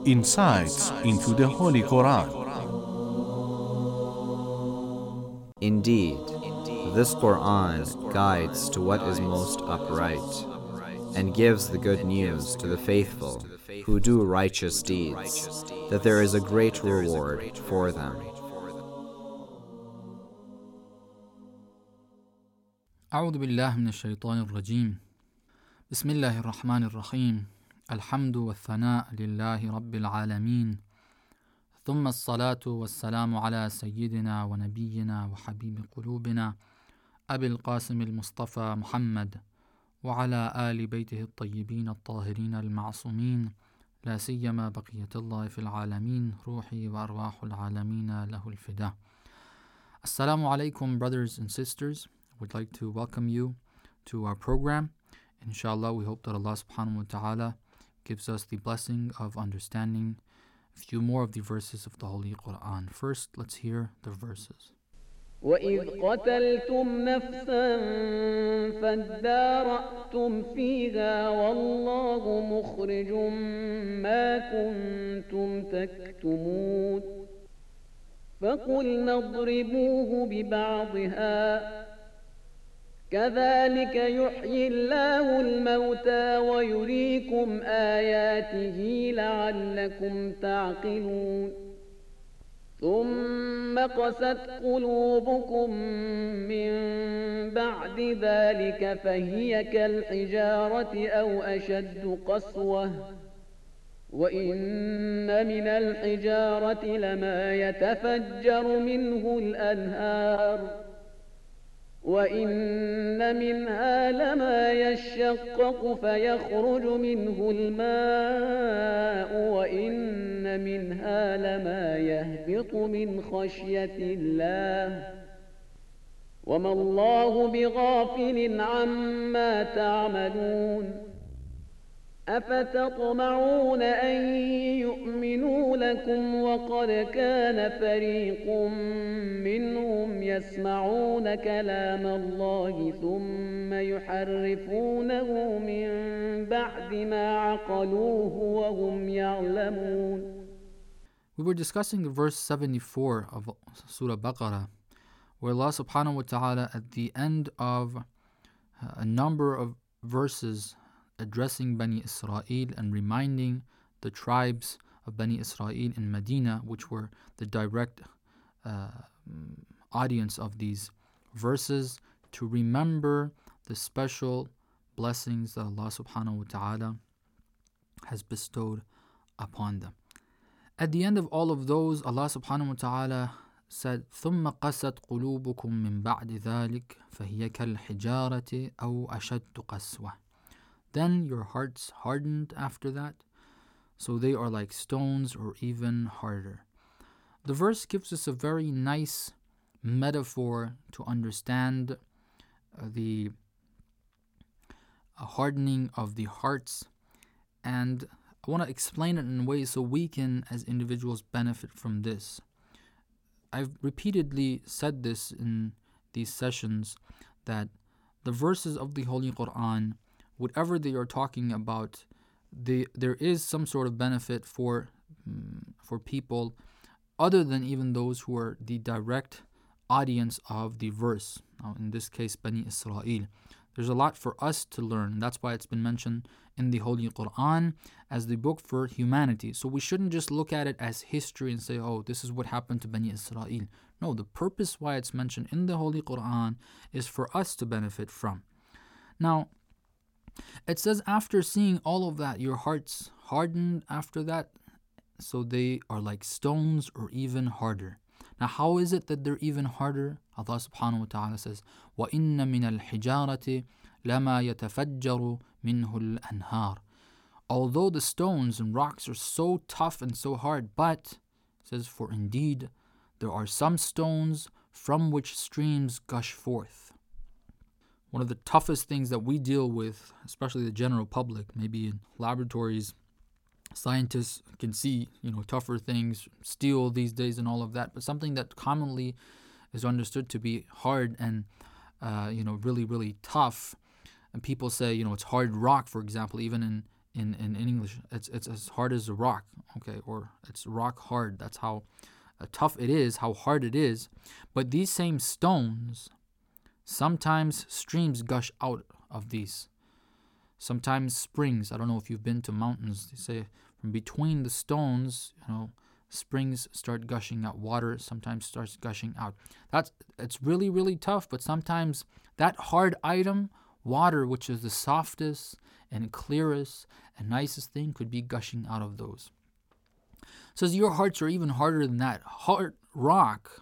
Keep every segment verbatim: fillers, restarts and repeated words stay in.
Insights into the Holy Quran. Indeed, this Quran guides to what is most upright and gives the good news to the faithful who do righteous deeds, that there is a great reward for them. أعوذ بالله من الشيطان الرجيم بسم الله الرحمن الرحيم الحمد والثناء لله رب العالمين ثم الصلاة والسلام على سيدنا ونبينا وحبيب قلوبنا أبي القاسم المصطفى محمد وعلى آل بيته الطيبين الطاهرين المعصومين لا سيما بقية الله في العالمين روحي وأرواح العالمين له الفداء. Assalamu alaikum, brothers and sisters. We'd like to welcome you to our program. Inshallah, we hope that Allah subhanahu wa ta'ala gives us the blessing of understanding a few more of the verses of the Holy Quran. First, let's hear the verses. وَإِذْ قَتَلْتُمْ نَفْسًا فَادَّارَأْتُمْ فِيهَا وَاللَّهُ مُخْرِجٌ مَا كُنْتُمْ تَكْتُمُونَ فَقُلْنَا اضْرِبُوهُ بِبَعْضِهَا كذلك يحيي الله الموتى ويريكم آياته لعلكم تعقلون ثم قست قلوبكم من بعد ذلك فهي كالحجارة أو أشد قسوة وإن من الحجارة لما يتفجر منه الأنهار وَإِنَّ مِنْهَا لَمَا يَشَّقَّقُ فَيَخْرُجُ مِنْهُ الْمَاءُ وَإِنَّ مِنْهَا لَمَا يَهْبِطُ مِنْ خَشْيَةِ اللَّهِ وَمَا اللَّهُ بِغَافِلٍ عَمَّا تَعْمَلُونَ أفتطمعون أن يؤمنوا لكم وقد كان فريق منهم يسمعون كلام الله ثم يحرفونه من بعد ما عقلوه وهم يعلمون. We were discussing verse seventy-four of Surah Baqarah, where Allah subhanahu wa ta'ala at the end of a number of verses addressing Bani Israel and reminding the tribes of Bani Israel in Medina, which were the direct uh, audience of these verses, to remember the special blessings that Allah subhanahu wa ta'ala has bestowed upon them. At the end of all of those, Allah subhanahu wa ta'ala said, ثُمَّ قَسَتْ قُلُوبُكُم مِّن بَعْدِ ذَلِكَ فَهِيَ كَالْحِجَارَةِ أَوْ أَشَدُّ قَسْوَةً. Then your hearts hardened after that, so they are like stones or even harder. The verse gives us a very nice metaphor to understand uh, the uh, hardening of the hearts, and I want to explain it in a way so we can, as individuals, benefit from this. I've repeatedly said this in these sessions, that the verses of the Holy Quran, whatever they are talking about, they, there is some sort of benefit for um, for people other than even those who are the direct audience of the verse. Now, in this case, Bani Israel. There's a lot for us to learn. That's why it's been mentioned in the Holy Quran as the book for humanity. So we shouldn't just look at it as history and say, oh, this is what happened to Bani Israel. No, the purpose why it's mentioned in the Holy Quran is for us to benefit from. Now, it says, after seeing all of that, your hearts hardened after that, so they are like stones or even harder. Now, how is it that they're even harder? Allah subhanahu wa ta'ala says, وَإِنَّ مِنَ الْحِجَارَةِ لَمَا يَتَفَجَّرُ مِنْهُ الْأَنْهَارِ. Although the stones and rocks are so tough and so hard, but, it says, for indeed, there are some stones from which streams gush forth. One of the toughest things that we deal with, especially the general public, maybe in laboratories, scientists can see, you know, tougher things, steel these days and all of that, but something that commonly is understood to be hard and, uh, you know, really, really tough. And people say, you know, it's hard rock, for example, even in, in, in, in English. It's it's as hard as a rock, okay, or it's rock hard. That's how uh, tough it is, how hard it is. But these same stones, sometimes streams gush out of these. Sometimes springs. I don't know if you've been to mountains. They say from between the stones, you know, springs start gushing out. Water sometimes starts gushing out. That's it's really, really tough. But sometimes that hard item, water, which is the softest and clearest and nicest thing, could be gushing out of those. It says your hearts are even harder than that. Hard rock,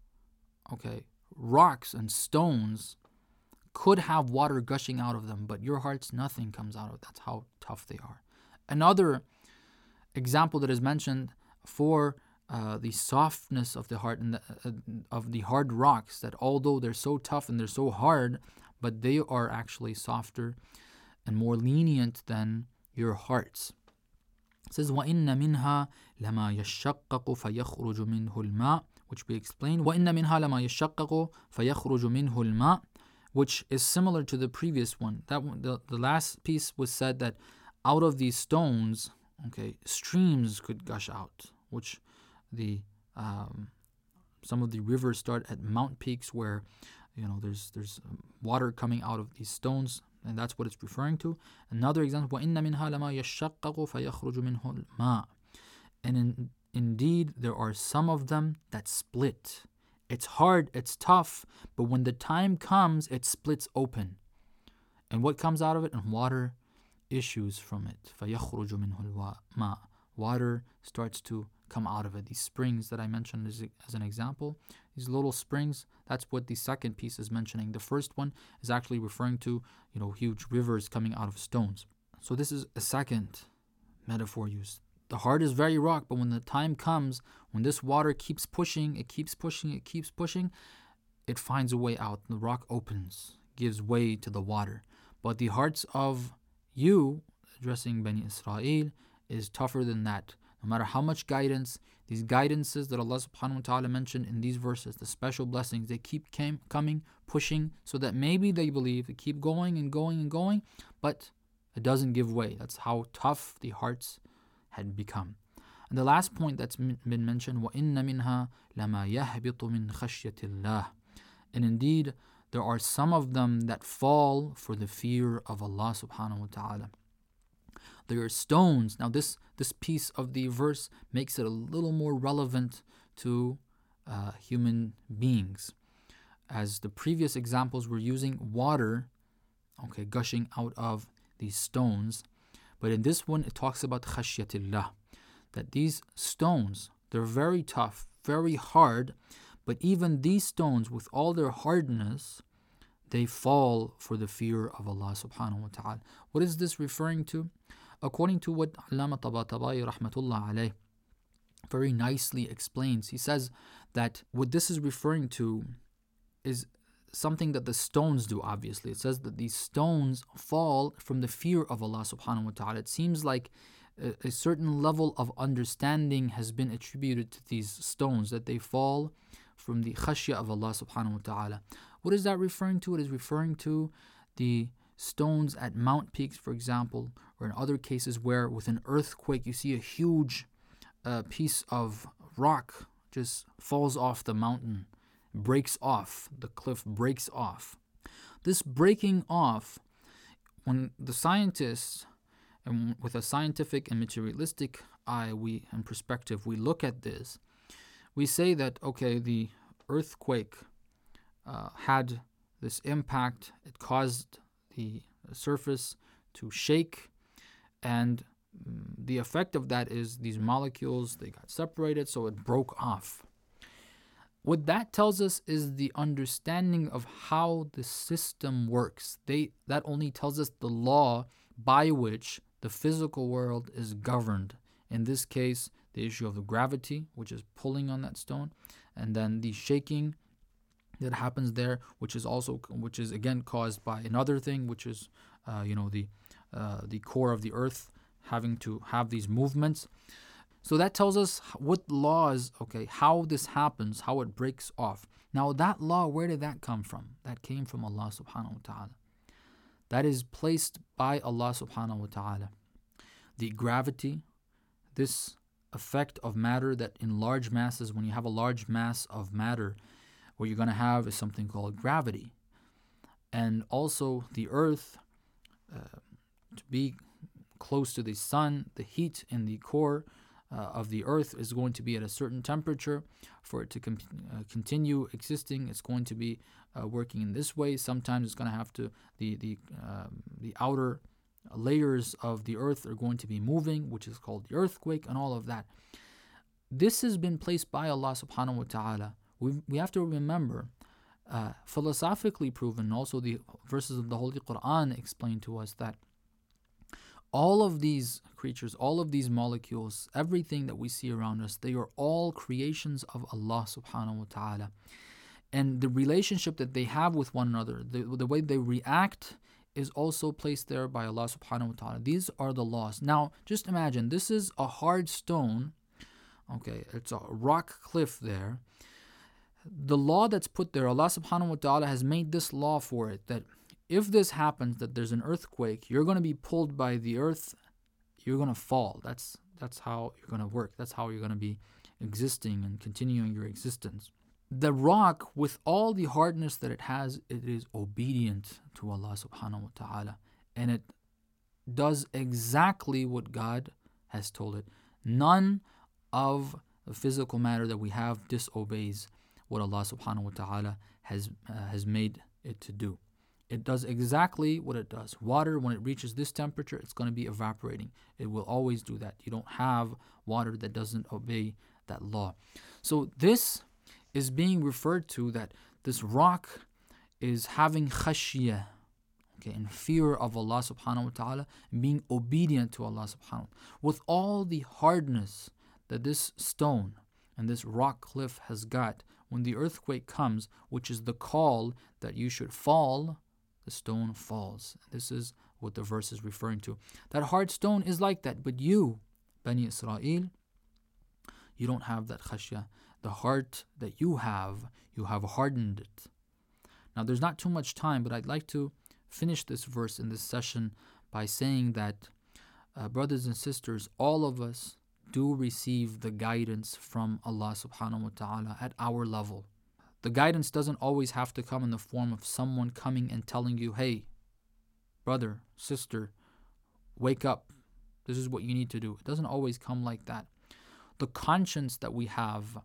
okay, rocks and stones could have water gushing out of them, but your hearts, nothing comes out of it. That's how tough they are. Another example that is mentioned for uh, the softness of the heart and the, uh, of the hard rocks, that although they're so tough and they're so hard, but they are actually softer and more lenient than your hearts. It says, وَإِنَّ مِنْهَا لَمَا يَشَّقَّقُ فَيَخْرُجُ مِنْهُ الْمَاءُ, which we explained. وَإِنَّ مِنْهَا لَمَا يَشَّقَّقُ فَيَخْرُجُ مِنْهُ الْمَاءُ, which is similar to the previous one. That one, the, the last piece was said that out of these stones, okay, streams could gush out, which the um, some of the rivers start at mount peaks where, you know, there's there's water coming out of these stones, and that's what it's referring to. Another example, وَإِنَّ مِنْهَا لَمَا يَشَّقَّقُ فَيَخْرُجُ مِنْهُ الْمَاءُ, and in, indeed there are some of them that split. It's hard, it's tough, but when the time comes, it splits open. And what comes out of it? And water issues from it. فَيَخْرُجُ مِنْهُ الْمَاءُ. Water starts to come out of it. These springs that I mentioned as, as an example, these little springs, that's what the second piece is mentioning. The first one is actually referring to, you know, huge rivers coming out of stones. So this is a second metaphor used. The heart is very rock, but when the time comes, when this water keeps pushing, it keeps pushing, it keeps pushing, it finds a way out. The rock opens, gives way to the water. But the hearts of you, addressing Bani Israel, is tougher than that. No matter how much guidance, these guidances that Allah subhanahu wa ta'ala mentioned in these verses, the special blessings, they keep came, coming, pushing, so that maybe they believe, they keep going and going and going, but it doesn't give way. That's how tough the hearts had become. And the last point that's been mentioned, وَإِنَّ مِنْهَا لَمَا يَهْبِطُ مِنْ خَشْيَةِ اللَّهِ. And indeed, there are some of them that fall for the fear of Allah subhanahu wa ta'ala. There are stones. Now this, this piece of the verse makes it a little more relevant to uh, human beings. As the previous examples were using water, okay, gushing out of these stones. But in this one, it talks about khashyatillah, that these stones, they're very tough, very hard, but even these stones, with all their hardness, they fall for the fear of Allah subhanahu wa ta'ala. What is this referring to? According to what Allama Tabatabai rahmatullah alayh very nicely explains, he says that what this is referring to is something that the stones do, obviously. It says that these stones fall from the fear of Allah subhanahu wa ta'ala. It seems like a, a certain level of understanding has been attributed to these stones, that they fall from the khashya of Allah subhanahu wa ta'ala. What is that referring to? It is referring to the stones at mount peaks, for example, or in other cases where with an earthquake you see a huge uh, piece of rock just falls off the mountain, breaks off, the cliff breaks off. This breaking off, when the scientists, and with a scientific and materialistic eye we and perspective, we look at this, we say that, okay, the earthquake uh, had this impact, it caused the surface to shake, and the effect of that is these molecules, they got separated, so it broke off. What that tells us is the understanding of how the system works. They that only tells us the law by which the physical world is governed. In this case, the issue of the gravity, which is pulling on that stone, and then the shaking that happens there, which is also, which is again caused by another thing, which is, uh, you know, the uh, the core of the earth having to have these movements. So that tells us what laws, okay, how this happens, how it breaks off. Now that law, where did that come from? That came from Allah subhanahu wa ta'ala. That is placed by Allah subhanahu wa ta'ala. the gravity, this effect of matter that in large masses, when you have a large mass of matter, what you're going to have is something called gravity. And also the earth, uh, to be close to the sun, the heat in the core uh, of the earth is going to be at a certain temperature. For it to com- uh, continue existing, it's going to be uh, working in this way. Sometimes it's going to have to, the, the, uh, the outer layers of the earth are going to be moving, which is called the earthquake and all of that. This has been placed by Allah subhanahu wa ta'ala. We, we have to remember, uh, philosophically proven, also the verses of the Holy Quran explain to us that all of these creatures, all of these molecules, everything that we see around us, they are all creations of Allah subhanahu wa ta'ala. And the relationship that they have with one another, the, the way they react, is also placed there by Allah subhanahu wa ta'ala. These are the laws. Now, just imagine, this is a hard stone. Okay, it's a rock cliff there. The law that's put there, Allah subhanahu wa ta'ala has made this law for it, that if this happens, that there's an earthquake, you're going to be pulled by the earth, you're going to fall. That's that's how you're going to work. That's how you're going to be existing and continuing your existence. The rock, with all the hardness that it has, it is obedient to Allah subhanahu wa ta'ala. And it does exactly what God has told it. None of the physical matter that we have disobeys what Allah subhanahu wa ta'ala has, uh, has made it to do. It does exactly what it does. Water, when it reaches this temperature, it's going to be evaporating. It will always do that. You don't have water that doesn't obey that law. So this is being referred to, that this rock is having khashiyah, okay, in fear of Allah subhanahu wa ta'ala, and being obedient to Allah subhanahu wa ta'ala. With all the hardness that this stone and this rock cliff has got, when the earthquake comes, which is the call that you should fall, the stone falls. This is what the verse is referring to. That hard stone is like that, but you, Bani Israel, you don't have that khashiyah. The heart that you have, you have hardened it. Now, there's not too much time, but I'd like to finish this verse in this session by saying that, uh, brothers and sisters, all of us do receive the guidance from Allah subhanahu wa ta'ala at our level. The guidance doesn't always have to come in the form of someone coming and telling you, hey, brother, sister, wake up. This is what you need to do. It doesn't always come like that. The conscience that we have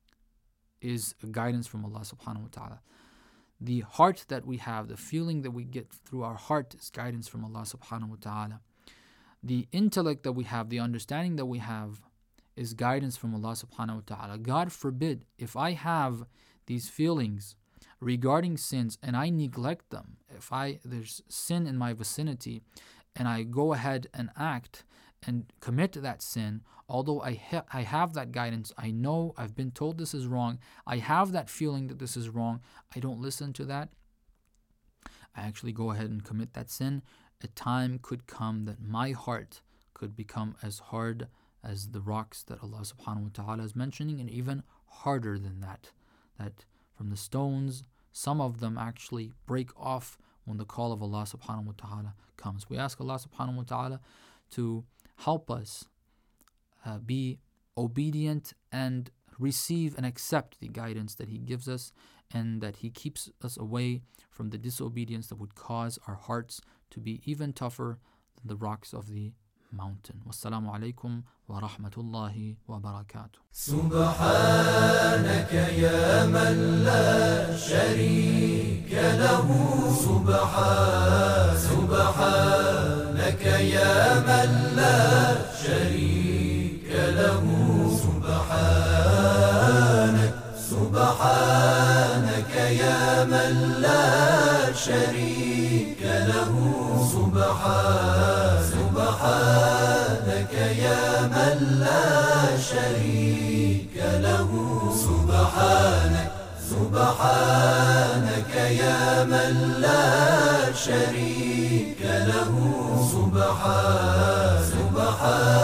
is a guidance from Allah subhanahu wa ta'ala. The heart that we have, the feeling that we get through our heart, is guidance from Allah subhanahu wa ta'ala. The intellect that we have, the understanding that we have, is guidance from Allah subhanahu wa ta'ala. God forbid, if I have these feelings regarding sins and I neglect them, if I there's sin in my vicinity and I go ahead and act and commit that sin, although I ha- I have that guidance, I know I've been told this is wrong, I have that feeling that this is wrong, I don't listen to that, I actually go ahead and commit that sin, a time could come that my heart could become as hard as the rocks that Allah subhanahu wa ta'ala is mentioning, and even harder than that. That from the stones, some of them actually break off when the call of Allah subhanahu wa ta'ala comes. We ask Allah subhanahu wa ta'ala to help us uh, be obedient and receive and accept the guidance that He gives us, and that He keeps us away from the disobedience that would cause our hearts to be even tougher than the rocks of the mountain. Wassalamu alaikum wa rahmatullahi wa barakatuh. Subhanaka ya man la sharika lahu. Subhan Subhanaka ya man la sharika lahu. Subhanak Subhanaka ya man la sharika lahu. Subhan سبحانك يا من لا شريك له. سبحانك سبحانك يا من لا شريك له. سبحان سبحان